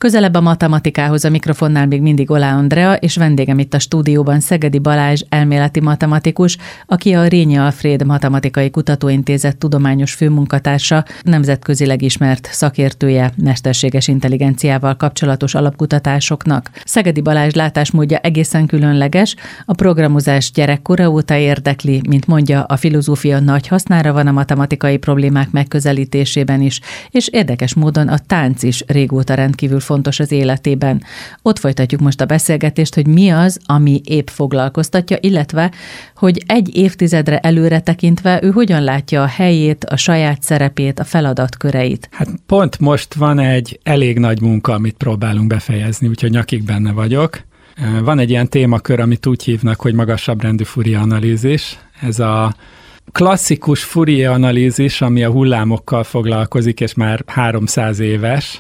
Közelebb a matematikához a mikrofonnál még mindig Olá Andrea, és vendégem itt a stúdióban Szegedi Balázs elméleti matematikus, aki a Rényi Alfréd Matematikai Kutatóintézet tudományos főmunkatársa, nemzetközileg ismert szakértője mesterséges intelligenciával kapcsolatos alapkutatásoknak. Szegedi Balázs látásmódja egészen különleges, a programozás gyerekkora óta érdekli, mint mondja, a filozófia nagy hasznára van a matematikai problémák megközelítésében is, és érdekes módon a tánc is régóta rendkívül fontos az életében. Ott folytatjuk most a beszélgetést, hogy mi az, ami épp foglalkoztatja, illetve, hogy egy évtizedre előre tekintve ő hogyan látja a helyét, a saját szerepét, a feladatköreit. Hát pont most van egy elég nagy munka, amit próbálunk befejezni, úgyhogy nyakig benne vagyok. Van egy ilyen témakör, amit úgy hívnak, hogy magasabb rendű Fourier-analízis. Ez a klasszikus Fourier-analízis, ami a hullámokkal foglalkozik, és már 300 éves,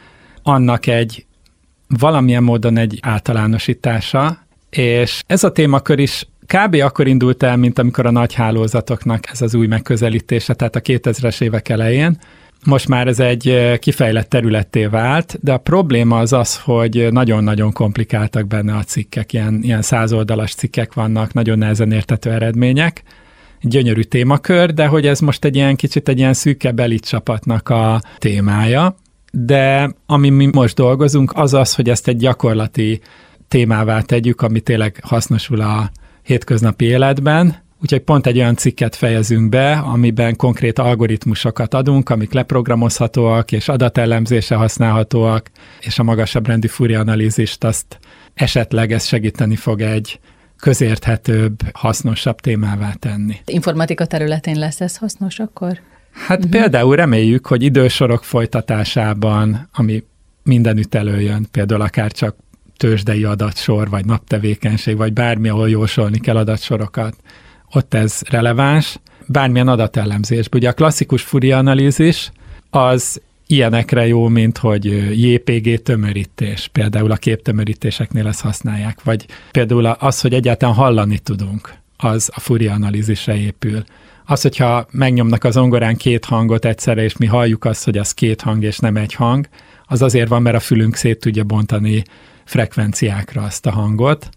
annak valamilyen módon egy általánosítása, és ez a témakör is kb. Akkor indult el, mint amikor a nagy hálózatoknak ez az új megközelítése, tehát a 2000-es évek elején. Most már ez egy kifejlett területté vált, de a probléma az, hogy nagyon-nagyon komplikáltak benne a cikkek, ilyen 100 oldalas cikkek vannak, nagyon nehezen érthető eredmények. Gyönyörű témakör, de hogy ez most kicsit egy ilyen szűkebb elitcsapatnak a témája. De ami mi most dolgozunk, az, hogy ezt egy gyakorlati témává tegyük, ami tényleg hasznosul a hétköznapi életben. Úgyhogy pont egy olyan cikket fejezünk be, amiben konkrét algoritmusokat adunk, amik leprogramozhatóak és adatellemzésre használhatóak, és a magasabb rendű Fourier-analízist azt esetleg ez segíteni fog egy közérthetőbb, hasznosabb témává tenni. Informatika területén lesz ez hasznos akkor? Hát például reméljük, hogy idősorok folytatásában, ami mindenütt előjön, például akár csak tőzsdei adatsor, vagy naptevékenység, vagy bármi, ahol jósolni kell adatsorokat, ott ez releváns. Bármilyen adatellemzésben. Ugye a klasszikus Fourier-analízis az ilyenekre jó, mint hogy JPG tömörítés. Például a képtömörítéseknél ezt használják. Vagy például az, hogy egyáltalán hallani tudunk, az a Fourier-analízisre épül. Az, hogyha megnyomnak a zongorán két hangot egyszerre, és mi halljuk azt, hogy az két hang és nem egy hang, az azért van, mert a fülünk szét tudja bontani frekvenciákra azt a hangot,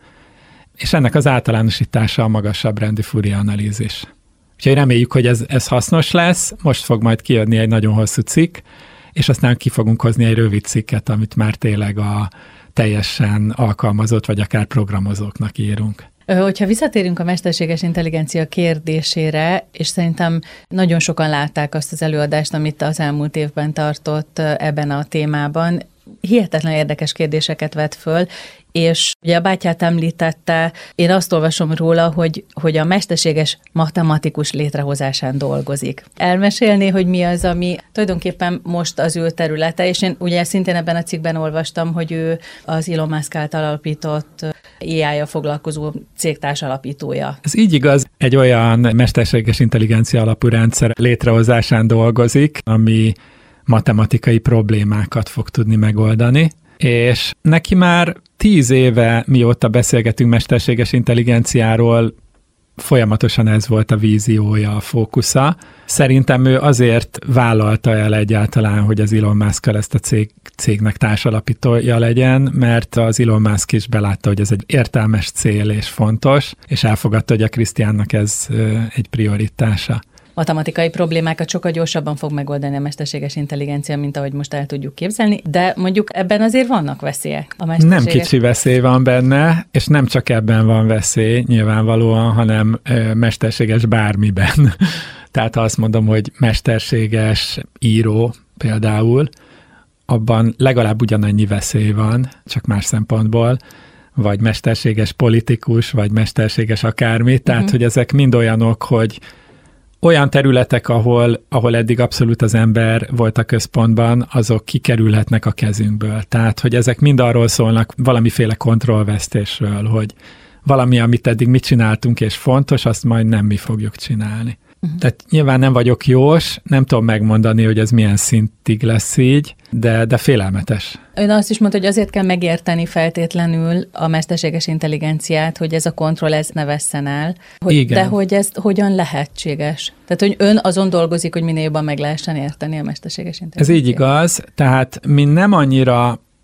és ennek az általánosítása a magasabb rendű Fourier-analízis. Úgyhogy reméljük, hogy ez hasznos lesz, most fog majd kijönni egy nagyon hosszú cikk, és aztán ki fogunk hozni egy rövid cikket, amit már tényleg a teljesen alkalmazott, vagy akár programozóknak írunk. Hogyha visszatérünk a mesterséges intelligencia kérdésére, és szerintem nagyon sokan látták azt az előadást, amit az elmúlt évben tartott ebben a témában, hihetetlen érdekes kérdéseket vet föl, és ugye a bátyát említette, én azt olvasom róla, hogy a mesterséges matematikus létrehozásán dolgozik. Elmesélné, hogy mi az, ami tulajdonképpen most az ő területe, és én ugye szintén ebben a cikkben olvastam, hogy ő az Elon Musk által alapított AI-jal foglalkozó cégtárs alapítója. Ez így igaz, egy olyan mesterséges intelligencia alapú rendszer létrehozásán dolgozik, ami matematikai problémákat fog tudni megoldani, és neki már 10 éve, mióta beszélgetünk mesterséges intelligenciáról, folyamatosan ez volt a víziója, a fókusza. Szerintem ő azért vállalta el egyáltalán, hogy az Elon Musk-kal ezt a cégnek társalapítója legyen, mert az Elon Musk is belátta, hogy ez egy értelmes cél és fontos, és elfogadta, hogy a Krisztiánnak ez egy prioritása. Matematikai problémákat sokkal gyorsabban fog megoldani a mesterséges intelligencia, mint ahogy most el tudjuk képzelni, de mondjuk ebben azért vannak veszélyek. Nem kicsi veszély van benne, és nem csak ebben van veszély nyilvánvalóan, hanem mesterséges bármiben. Tehát ha azt mondom, hogy mesterséges író például, abban legalább ugyanannyi veszély van, csak más szempontból, vagy mesterséges politikus, vagy mesterséges akármi. Tehát, hogy ezek mind olyanok, hogy olyan területek, ahol eddig abszolút az ember volt a központban, azok kikerülhetnek a kezünkből. Tehát, hogy ezek mind arról szólnak valamiféle kontrollvesztésről, hogy valami, amit eddig mi csináltunk és fontos, azt majd nem mi fogjuk csinálni. Tehát nyilván nem vagyok jós, nem tudom megmondani, hogy ez milyen szintig lesz így, de félelmetes. Ön azt is mondta, hogy azért kell megérteni feltétlenül a mesterséges intelligenciát, hogy ez a kontroll ez ne vesszen el. De hogy ez hogyan lehetséges? Tehát, hogy ön azon dolgozik, hogy minél jobban meg lehessen érteni a mesterséges intelligenciát. Ez így igaz, tehát mi nem annyira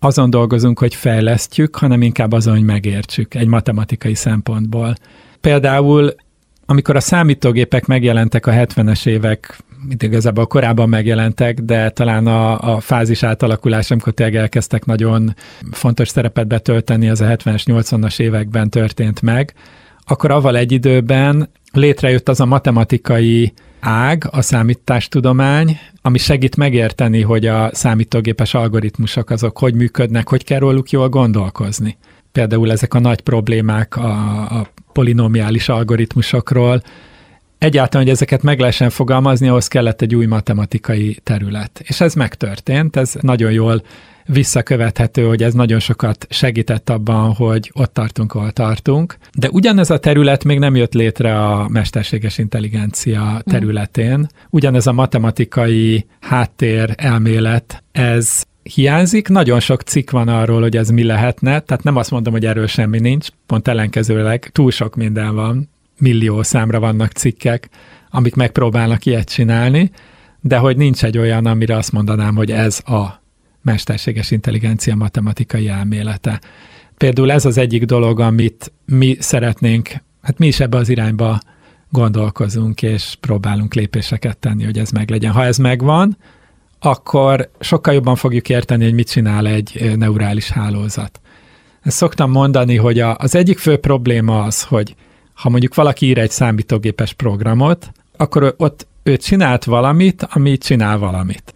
azon dolgozunk, hogy fejlesztjük, hanem inkább azon, hogy megértsük egy matematikai szempontból. Például, amikor a számítógépek megjelentek a 70-es évek, igazából korábban megjelentek, de talán a fázis átalakulás, amikor tényleg elkezdtek nagyon fontos szerepet betölteni, az a 70-es, 80-as években történt meg, akkor avval egy időben létrejött az a matematikai ág, a számítástudomány, ami segít megérteni, hogy a számítógépes algoritmusok azok hogy működnek, hogy kell róluk jól gondolkozni. Például ezek a nagy problémák a polinomiális algoritmusokról. Egyáltalán, hogy ezeket meg lehessen fogalmazni, ahhoz kellett egy új matematikai terület. És ez megtörtént, ez nagyon jól visszakövethető, hogy ez nagyon sokat segített abban, hogy ott tartunk, ahol tartunk. De ugyanez a terület még nem jött létre a mesterséges intelligencia területén. Ugyanez a matematikai háttér elmélet, ez hiányzik. Nagyon sok cikk van arról, hogy ez mi lehetne, tehát nem azt mondom, hogy erről semmi nincs, pont ellenkezőleg túl sok minden van, millió számra vannak cikkek, amik megpróbálnak ilyet csinálni, de hogy nincs egy olyan, amire azt mondanám, hogy ez a mesterséges intelligencia matematikai elmélete. Például ez az egyik dolog, amit mi szeretnénk, hát mi is ebbe az irányba gondolkozunk, és próbálunk lépéseket tenni, hogy ez meglegyen. Ha ez megvan, akkor sokkal jobban fogjuk érteni, hogy mit csinál egy neurális hálózat. Ezt szoktam mondani, hogy az egyik fő probléma az, hogy ha mondjuk valaki ír egy számítógépes programot, akkor ott ő csinált valamit, ami csinál valamit.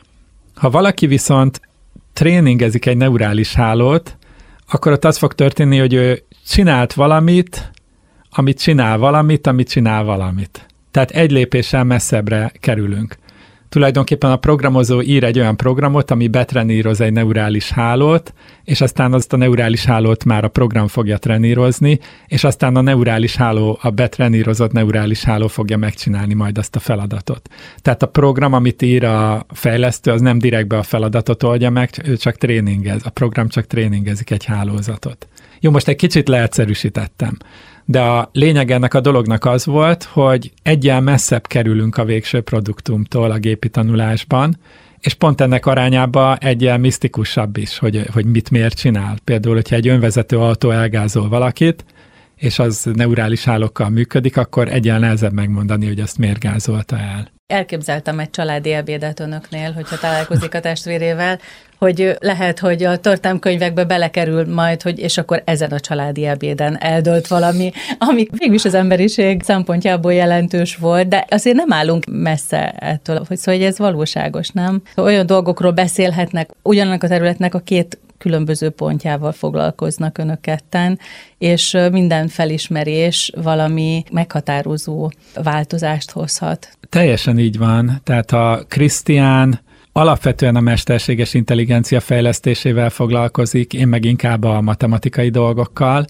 Ha valaki viszont tréningezik egy neurális hálót, akkor ott az fog történni, hogy ő csinált valamit, amit csinál valamit, amit csinál valamit. Tehát egy lépéssel messzebbre kerülünk. Tulajdonképpen a programozó ír egy olyan programot, ami betreníroz egy neurális hálót, és aztán azt a neurális hálót már a program fogja trenírozni, és aztán a neurális háló, a betrenírozott neurális háló fogja megcsinálni majd azt a feladatot. Tehát a program, amit ír a fejlesztő, az nem direktbe a feladatot oldja meg, ő csak tréningez. A program csak tréningezik egy hálózatot. Jó, most egy kicsit leegyszerűsítettem. De a lényeg ennek a dolognak az volt, hogy eggyel messzebb kerülünk a végső produktumtól a gépi tanulásban, és pont ennek arányában eggyel misztikusabb is, hogy mit miért csinál. Például, hogyha egy önvezető autó elgázol valakit, és az neurális hálókkal működik, akkor eggyel nehezebb megmondani, hogy azt miért gázolta el. Elképzeltem egy családi ebédet önöknél, hogyha találkozik a testvérével, hogy lehet, hogy a történelmkönyvekbe belekerül majd, hogy és akkor ezen a családi ebéden eldőlt valami, ami végülis az emberiség szempontjából jelentős volt, de azért nem állunk messze ettől, hogy ez valóságos, nem? Olyan dolgokról beszélhetnek, ugyanannak a területnek a két különböző pontjával foglalkoznak önök ketten, és minden felismerés valami meghatározó változást hozhat. Teljesen így van. Tehát a Krisztián alapvetően a mesterséges intelligencia fejlesztésével foglalkozik, én meg inkább a matematikai dolgokkal,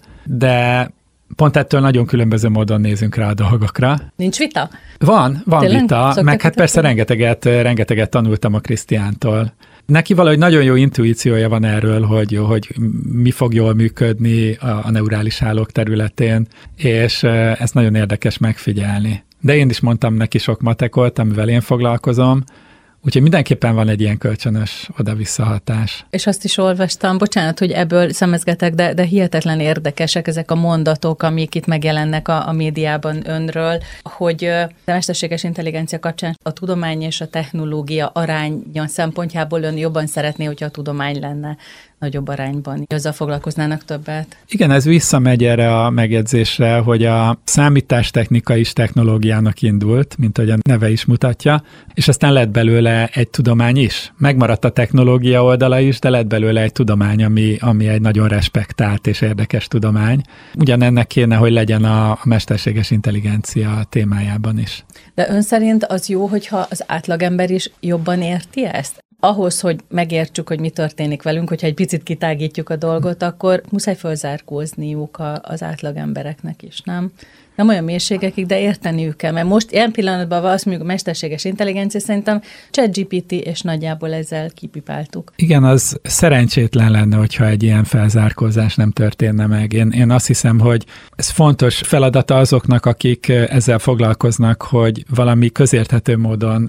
de pont ettől nagyon különböző módon nézünk rá a dolgokra. Nincs vita? Van vita, meg hát persze rengeteget tanultam a Krisztiántól. Neki valahogy nagyon jó intuíciója van erről, hogy mi fog jól működni a neurális hálók területén, és ezt nagyon érdekes megfigyelni. De én is mondtam neki sok matekot, amivel én foglalkozom, úgyhogy mindenképpen van egy ilyen kölcsönös oda-vissza hatás. És azt is olvastam, bocsánat, hogy ebből szemezgetek, de hihetetlen érdekesek ezek a mondatok, amik itt megjelennek a médiában önről, hogy a mesterséges intelligencia kapcsán a tudomány és a technológia aránya szempontjából ön jobban szeretné, hogyha a tudomány lenne nagyobb arányban. Azzal foglalkoznának többet? Igen, ez visszamegy erre a megjegyzésre, hogy a számítástechnika is technológiának indult, mint ahogy a neve is mutatja, és aztán lett belőle egy tudomány is. Megmaradt a technológia oldala is, de lett belőle egy tudomány, ami egy nagyon respektált és érdekes tudomány. Ugyanennek kéne, hogy legyen a mesterséges intelligencia témájában is. De ön szerint az jó, hogyha az átlagember is jobban érti ezt? Ahhoz, hogy megértsük, hogy mi történik velünk, hogyha egy picit kitágítjuk a dolgot, akkor muszáj fölzárkózniuk az átlagembereknek is, nem? Nem olyan mélységekig, de érteniük kell, mert most ilyen pillanatban azt mondjuk a mesterséges intelligencia, szerintem ChatGPT, és nagyjából ezzel kipipáltuk. Igen, az szerencsétlen lenne, hogyha egy ilyen felzárkózás nem történne meg. Én azt hiszem, hogy ez fontos feladata azoknak, akik ezzel foglalkoznak, hogy valami közérthető módon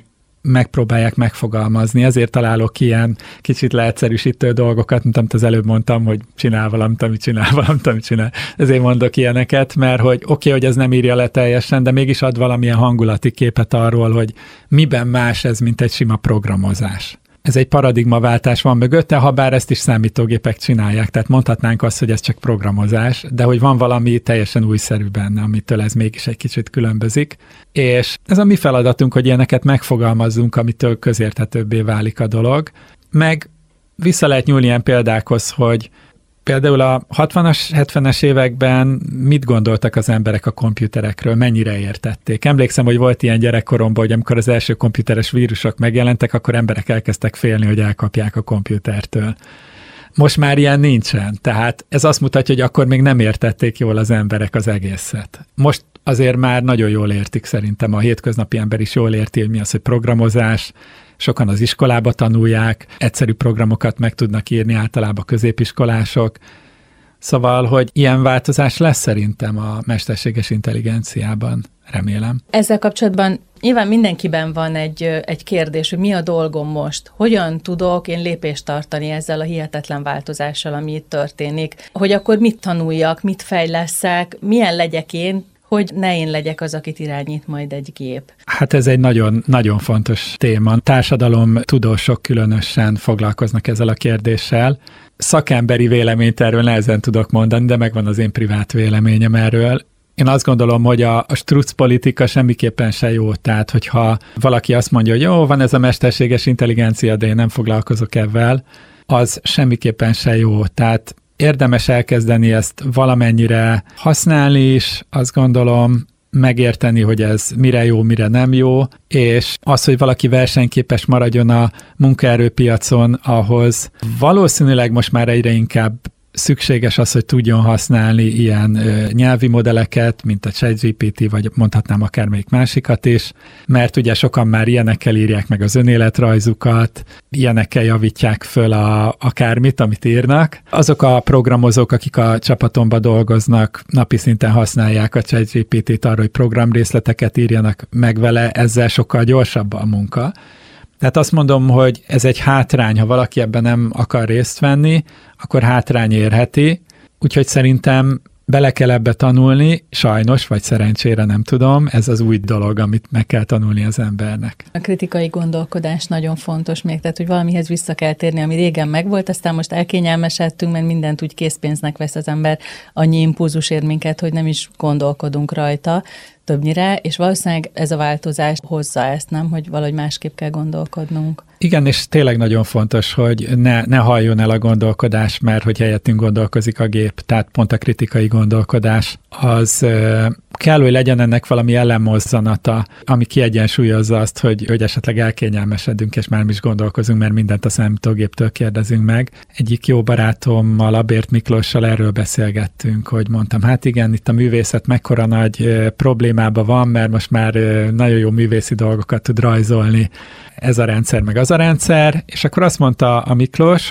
megpróbálják megfogalmazni. Ezért találok ilyen kicsit leegyszerűsítő dolgokat, mint amit az előbb mondtam, hogy csinál valamit, amit csinál. Ezért mondok ilyeneket, mert hogy oké, hogy ez nem írja le teljesen, de mégis ad valamilyen hangulati képet arról, hogy miben más ez, mint egy sima programozás. Ez egy paradigmaváltás van mögötte, ha bár ezt is számítógépek csinálják, tehát mondhatnánk azt, hogy ez csak programozás, de hogy van valami teljesen újszerű benne, amitől ez mégis egy kicsit különbözik. És ez a mi feladatunk, hogy ilyeneket megfogalmazzunk, amitől közérthetőbbé válik a dolog. Meg vissza lehet nyúlni ilyen példákhoz, hogy például a 60-as, 70-es években mit gondoltak az emberek a komputerekről, mennyire értették. Emlékszem, hogy volt ilyen gyerekkoromban, hogy amikor az első komputeres vírusok megjelentek, akkor emberek elkezdtek félni, hogy elkapják a komputertől. Most már ilyen nincsen, tehát ez azt mutatja, hogy akkor még nem értették jól az emberek az egészet. Most azért már nagyon jól értik szerintem, a hétköznapi ember is jól érti, hogy mi az, hogy programozás, sokan az iskolába tanulják, egyszerű programokat meg tudnak írni általában középiskolások. Szóval, hogy ilyen változás lesz szerintem a mesterséges intelligenciában, remélem. Ezzel kapcsolatban nyilván mindenkiben van egy kérdés, hogy mi a dolgom most, hogyan tudok én lépést tartani ezzel a hihetetlen változással, ami itt történik, hogy akkor mit tanuljak, mit fejlesszek, milyen legyek én, hogy ne én legyek az, akit irányít majd egy gép. Hát ez egy nagyon, nagyon fontos téma. Társadalomtudósok különösen foglalkoznak ezzel a kérdéssel. Szakemberi véleményt erről nehezen tudok mondani, de megvan az én privát véleményem erről. Én azt gondolom, hogy a struc politika semmiképpen se jó. Tehát, hogyha valaki azt mondja, hogy jó, van ez a mesterséges intelligencia, de én nem foglalkozok ezzel, az semmiképpen se jó. Tehát érdemes elkezdeni ezt valamennyire használni is, azt gondolom, megérteni, hogy ez mire jó, mire nem jó, és az, hogy valaki versenyképes maradjon a munkaerőpiacon, ahhoz valószínűleg most már egyre inkább szükséges az, hogy tudjon használni ilyen nyelvi modelleket, mint a ChatGPT, vagy mondhatnám akármelyik másikat is, mert ugye sokan már ilyenekkel írják meg az önéletrajzukat, ilyenekkel javítják föl akármit, amit írnak. Azok a programozók, akik a csapatomban dolgoznak, napi szinten használják a ChatGPT-t arra, hogy programrészleteket írjanak meg vele, ezzel sokkal gyorsabb a munka. Tehát azt mondom, hogy ez egy hátrány, ha valaki ebben nem akar részt venni, akkor hátrány érheti, úgyhogy szerintem bele kell ebbe tanulni, sajnos, vagy szerencsére nem tudom, ez az új dolog, amit meg kell tanulni az embernek. A kritikai gondolkodás nagyon fontos még, tehát hogy valamihez vissza kell térni, ami régen megvolt, aztán most elkényelmesedtünk, mert mindent úgy készpénznek vesz az ember, annyi impulzus ér minket, hogy nem is gondolkodunk rajta többnyire, és valószínűleg ez a változás hozza ezt, nem, hogy valahogy másképp kell gondolkodnunk. Igen, és tényleg nagyon fontos, hogy ne halljon el a gondolkodás, mert hogy helyettünk gondolkozik a gép, tehát pont a kritikai gondolkodás, az kell, hogy legyen ennek valami ellenmozzanata, ami kiegyensúlyozza azt, hogy esetleg elkényelmesedünk, és már mi is gondolkozunk, mert mindent a számítógéptől kérdezünk meg. Egyik jó barátommal, Abért Miklóssal erről beszélgettünk, hogy mondtam, hát igen, itt a művészet mekkora nagy problémában van, mert most már nagyon jó művészi dolgokat tud rajzolni ez a rendszer, meg az a rendszer, és akkor azt mondta a Miklós,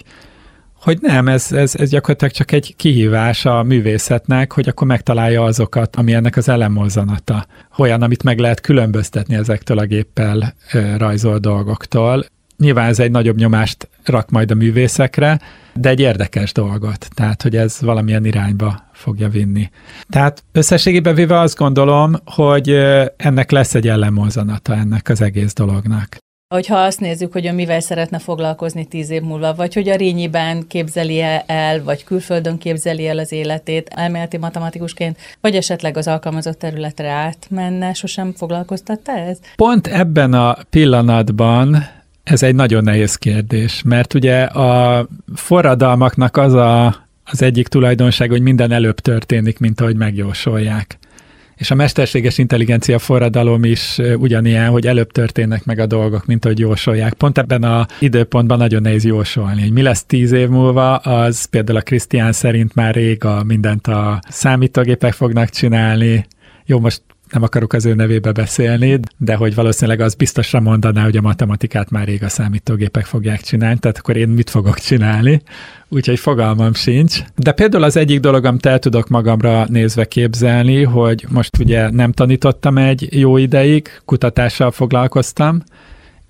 hogy nem, ez gyakorlatilag csak egy kihívás a művészetnek, hogy akkor megtalálja azokat, ami ennek az ellenmozzanata. Olyan, amit meg lehet különböztetni ezektől a géppel rajzolt dolgoktól. Nyilván ez egy nagyobb nyomást rak majd a művészekre, de egy érdekes dolgot, tehát hogy ez valamilyen irányba fogja vinni. Tehát összességében véve azt gondolom, hogy ennek lesz egy ellenmozzanata ennek az egész dolognak. Hogyha azt nézzük, hogy mivel szeretne foglalkozni 10 év múlva, vagy hogy a Rényiben képzeli el, vagy külföldön képzeli el az életét elméleti matematikusként, vagy esetleg az alkalmazott területre átmenne, sosem foglalkoztatta ez? Pont ebben a pillanatban ez egy nagyon nehéz kérdés, mert ugye a forradalmaknak az egyik tulajdonság, hogy minden előbb történik, mint ahogy megjósolják. És a mesterséges intelligencia forradalom is ugyanilyen, hogy előbb történnek meg a dolgok, mint ahogy jósolják. Pont ebben az időpontban nagyon nehéz jósolni. Hogy mi lesz 10 év múlva, az például a Krisztián szerint már rég mindent a számítógépek fognak csinálni. Jó, most nem akarok az ő nevébe beszélni, de hogy valószínűleg az biztosra mondaná, hogy a matematikát már rég a számítógépek fogják csinálni, tehát akkor én mit fogok csinálni? Úgyhogy fogalmam sincs. De például az egyik dolog, amit el tudok magamra nézve képzelni, hogy most ugye nem tanítottam egy jó ideig, kutatással foglalkoztam,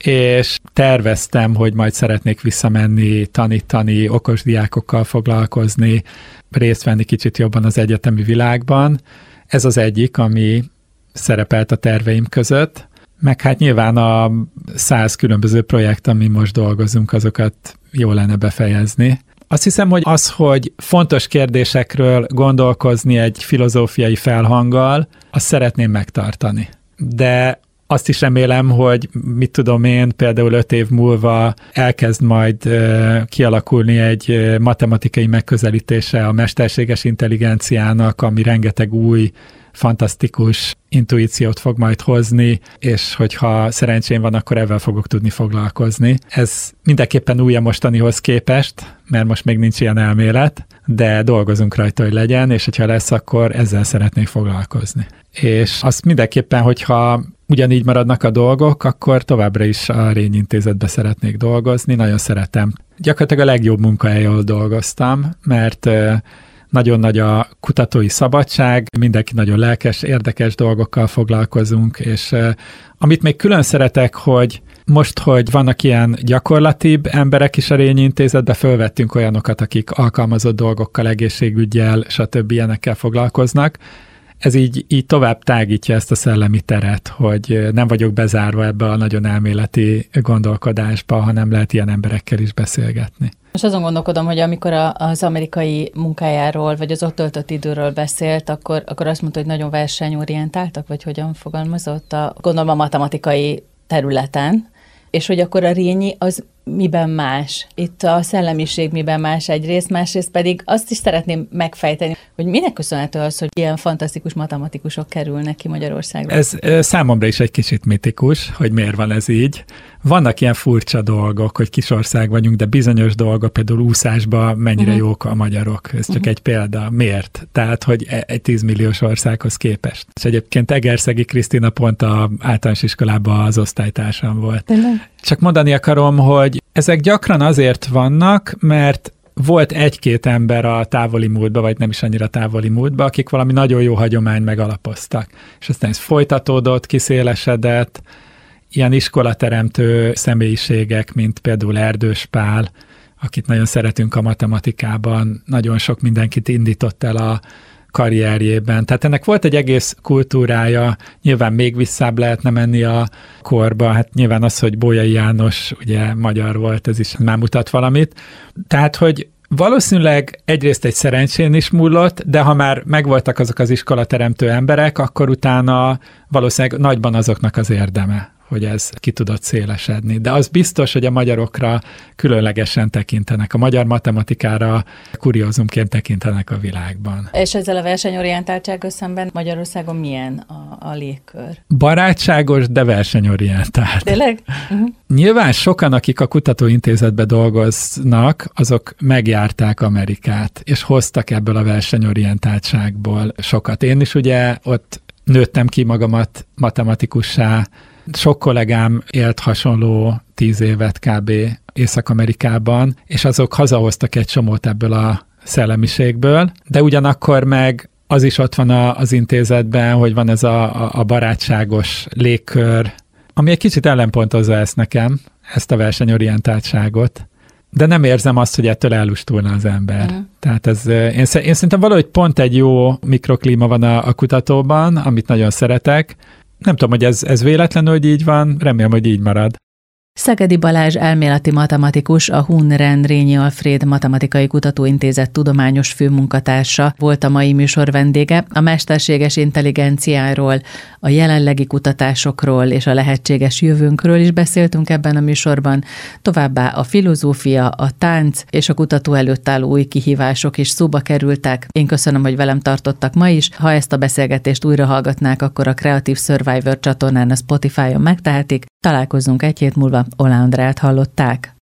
és terveztem, hogy majd szeretnék visszamenni, tanítani, okos diákokkal foglalkozni, részt venni kicsit jobban az egyetemi világban. Ez az egyik, ami szerepelt a terveim között, meg hát nyilván a 100 különböző projekt, ami most dolgozunk, azokat jó lenne befejezni. Azt hiszem, hogy az, hogy fontos kérdésekről gondolkozni egy filozófiai felhanggal, azt szeretném megtartani. De azt is remélem, hogy mit tudom én, például 5 év múlva elkezd majd kialakulni egy matematikai megközelítése a mesterséges intelligenciának, ami rengeteg új, fantasztikus intuíciót fog majd hozni, és hogyha szerencsém van, akkor ezzel fogok tudni foglalkozni. Ez mindenképpen új a mostanihoz képest, mert most még nincs ilyen elmélet, de dolgozunk rajta, hogy legyen, és hogyha lesz, akkor ezzel szeretnék foglalkozni. És azt mindenképpen, hogyha ugyanígy maradnak a dolgok, akkor továbbra is a Rényi Intézetbe szeretnék dolgozni, nagyon szeretem. Gyakorlatilag a legjobb munkahely, ahol dolgoztam, mert nagyon nagy a kutatói szabadság, mindenki nagyon lelkes, érdekes dolgokkal foglalkozunk, és amit még külön szeretek, hogy most, hogy vannak ilyen gyakorlatibb emberek is a Rényi Intézetbe, fölvettünk olyanokat, akik alkalmazott dolgokkal, egészségüggyel, stb. Ilyenekkel foglalkoznak. Ez így tovább tágítja ezt a szellemi teret, hogy nem vagyok bezárva ebbe a nagyon elméleti gondolkodásba, hanem lehet ilyen emberekkel is beszélgetni. Most azon gondolkodom, hogy amikor az amerikai munkájáról, vagy az ott töltött időről beszélt, akkor azt mondta, hogy nagyon versenyorientáltak, vagy hogyan fogalmazott, gondolom a matematikai területen, és hogy akkor a Rényi az miben más? Itt a szellemiség miben más egyrészt, másrészt pedig azt is szeretném megfejteni, hogy minek köszönhető az, hogy ilyen fantasztikus matematikusok kerülnek ki Magyarországra? Ez számomra is egy kicsit mitikus, hogy miért van ez így. Vannak ilyen furcsa dolgok, hogy kis ország vagyunk, de bizonyos dolgok, például úszásban mennyire jók a magyarok. Ez csak egy példa. Miért? Tehát, hogy egy 10 milliós országhoz képest. És egyébként Egerszegi Krisztina pont az általános iskolában az osztálytársam volt. Tényleg? Csak mondani akarom, hogy ezek gyakran azért vannak, mert volt egy-két ember a távoli múltba, vagy nem is annyira távoli múltba, akik valami nagyon jó hagyományt megalapoztak. És aztán ez folytatódott, kiszélesedett, ilyen iskolateremtő személyiségek, mint például Erdős Pál, akit nagyon szeretünk a matematikában, nagyon sok mindenkit indított el a karrierjében. Tehát ennek volt egy egész kultúrája, nyilván még visszább lehetne menni a korba, hát nyilván az, hogy Bolyai János ugye magyar volt, ez is már mutat valamit. Tehát, hogy valószínűleg egyrészt egy szerencsén is múlott, de ha már megvoltak azok az iskolateremtő emberek, akkor utána valószínűleg nagyban azoknak az érdeme, hogy ez ki tudott szélesedni. De az biztos, hogy a magyarokra különlegesen tekintenek. A magyar matematikára kuriózumként tekintenek a világban. És ezzel a versenyorientáltsággal szemben Magyarországon milyen a légkör? Barátságos, de versenyorientált. Tényleg? Nyilván sokan, akik a kutatóintézetben dolgoznak, azok megjárták Amerikát, és hoztak ebből a versenyorientáltságból sokat. Én is ugye ott nőttem ki magamat matematikussá. Sok kollégám élt hasonló 10 évet kb. Észak-Amerikában, és azok hazahoztak egy csomót ebből a szellemiségből, de ugyanakkor meg az is ott van az intézetben, hogy van ez a barátságos légkör, ami egy kicsit ellenpontozza ezt nekem, ezt a versenyorientáltságot, de nem érzem azt, hogy ettől ellustulna az ember. Tehát én szerintem valahogy pont egy jó mikroklíma van a kutatóban, amit nagyon szeretek. Nem tudom, hogy ez véletlenül, hogy így van, remélem, hogy így marad. Szegedi Balázs elméleti matematikus, a Hun-Ren Rényi Alfréd Matematikai Kutatóintézet tudományos főmunkatársa volt a mai műsor vendége. A mesterséges intelligenciáról, a jelenlegi kutatásokról és a lehetséges jövőnkről is beszéltünk ebben a műsorban. Továbbá a filozófia, a tánc és a kutató előtt álló új kihívások is szóba kerültek. Én köszönöm, hogy velem tartottak ma is. Ha ezt a beszélgetést újra hallgatnák, akkor a Creative Survivor csatornán a Spotify-on megtehetik. Találkozzunk egy hét múlva. Oláh Andreát hallották.